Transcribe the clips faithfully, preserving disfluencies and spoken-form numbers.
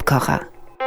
Kocher.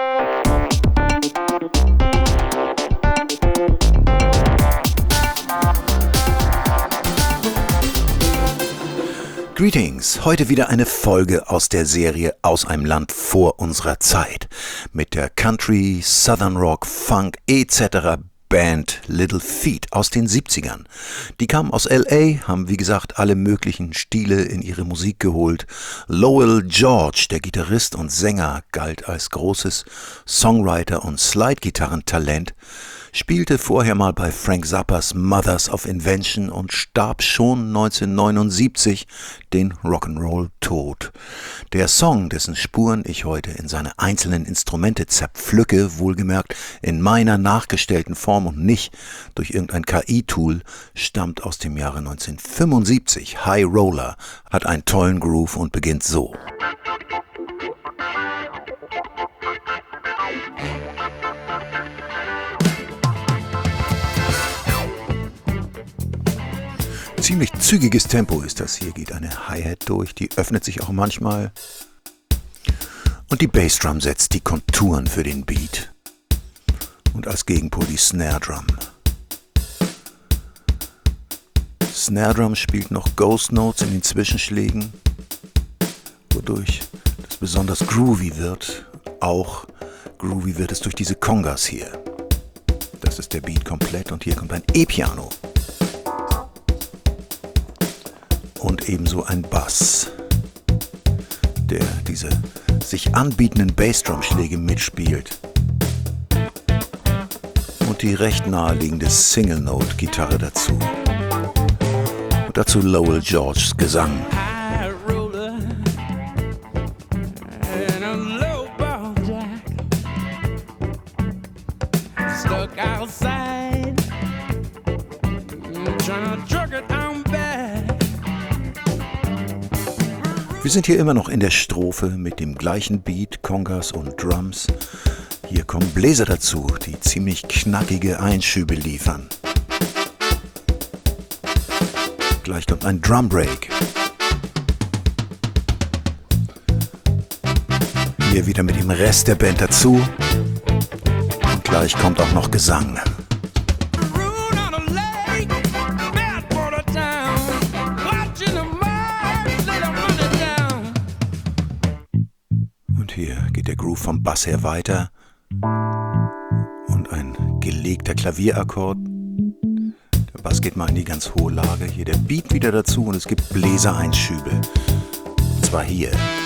Greetings, heute wieder eine Folge aus der Serie Aus einem Land vor unserer Zeit mit der Country, Southern Rock, Funk et cetera Band Little Feat aus den siebzigern. Die kamen aus L A, haben wie gesagt alle möglichen Stile in ihre Musik geholt. Lowell George, der Gitarrist und Sänger, galt als großes Songwriter- und Slide-Gitarrentalent, spielte vorher mal bei Frank Zappas Mothers of Invention und starb schon neunzehnhundertneunundsiebzig den Rock'n'Roll tot. Der Song, dessen Spuren ich heute in seine einzelnen Instrumente zerpflücke, wohlgemerkt in meiner nachgestellten Form und nicht durch irgendein K I-Tool, stammt aus dem Jahre neunzehnhundertfünfundsiebzig. High Roller hat einen tollen Groove und beginnt so. Ziemlich zügiges Tempo ist das. Hier geht eine Hi-Hat durch, die öffnet sich auch manchmal. Und die Bassdrum setzt die Konturen für den Beat. Und als Gegenpol die Snare Drum. Snare Drum spielt noch Ghost Notes in den Zwischenschlägen, wodurch das besonders groovy wird. Auch groovy wird es durch diese Congas hier. Das ist der Beat komplett und hier kommt ein E-Piano. Und ebenso ein Bass, der diese sich anbietenden Bassdrum-Schläge mitspielt. Und die recht naheliegende Single-Note-Gitarre dazu. Und dazu Lowell Georges Gesang. Wir sind hier immer noch in der Strophe mit dem gleichen Beat, Congas und Drums. Hier kommen Bläser dazu, die ziemlich knackige Einschübe liefern. Gleich kommt ein Drumbreak. Hier wieder mit dem Rest der Band dazu. Und gleich kommt auch noch Gesang. Hier geht der Groove vom Bass her weiter und ein gelegter Klavierakkord. Der Bass geht mal in die ganz hohe Lage. Hier der Beat wieder dazu und es gibt Bläsereinschübe. Und zwar hier.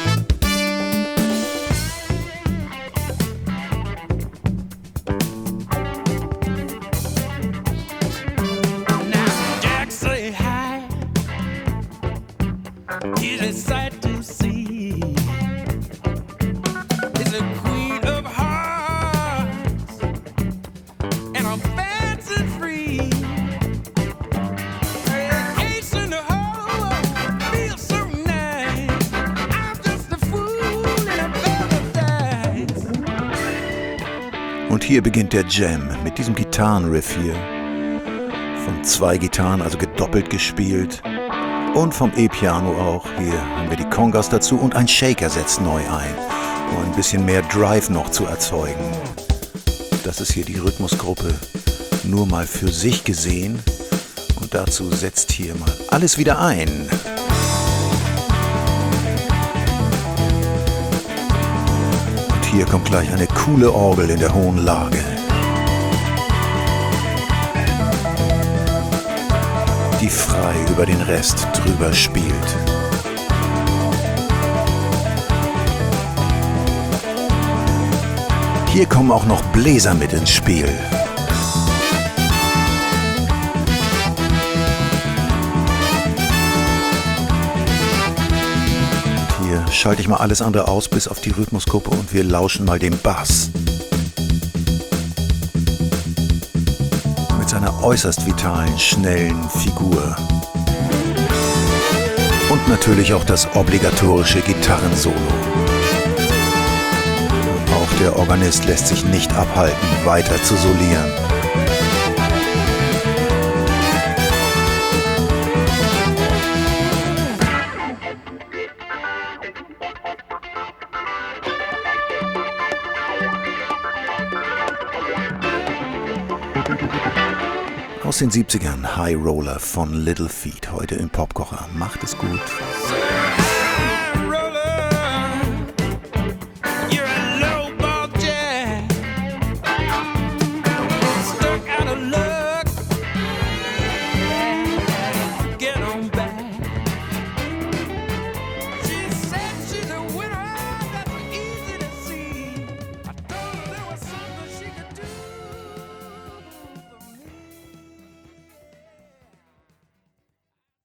Und hier beginnt der Jam mit diesem Gitarrenriff hier. Von zwei Gitarren, also gedoppelt gespielt. Und vom E-Piano auch. Hier haben wir die Congas dazu und ein Shaker setzt neu ein, um ein bisschen mehr Drive noch zu erzeugen. Das ist hier die Rhythmusgruppe nur mal für sich gesehen. Und dazu setzt hier mal alles wieder ein. Hier kommt gleich eine coole Orgel in der hohen Lage. Die frei über den Rest drüber spielt. Hier kommen auch noch Bläser mit ins Spiel. Schalte ich mal alles andere aus, bis auf die Rhythmusgruppe und wir lauschen mal dem Bass. Mit seiner äußerst vitalen, schnellen Figur. Und natürlich auch das obligatorische Gitarrensolo. Auch der Organist lässt sich nicht abhalten, weiter zu solieren. Aus den siebzigern, High Roller von Little Feat, heute im Popkocher. Macht es gut.